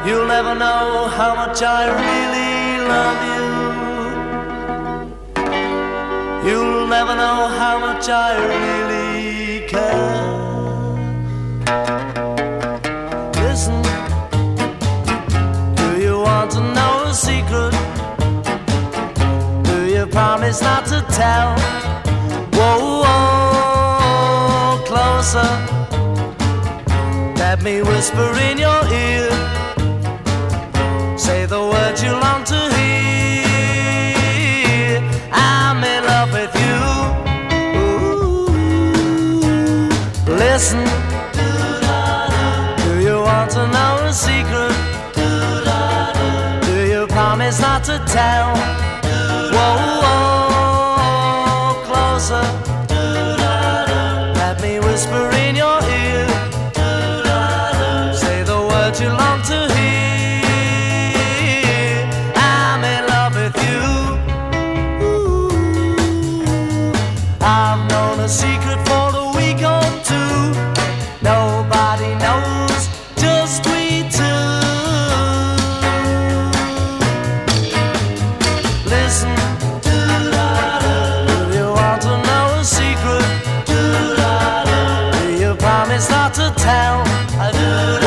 You'll never know how much I really love you. You'll never know how much I really care. Listen, do you want to know a secret? Do you promise not to tell? Whoa, whoa, closer. Let me whisper in your ear. Say the words you long to hear. I'm in love with you. Ooh. Listen, do you want to know a secret? Do you promise not to tell? Whoa, whoa, closer. Let me whisper in your ear. Say the words you long to hear. I've known a secret for a week or two. Nobody knows, just we two. Listen, do you want to know a secret? Do you promise not to tell? I do.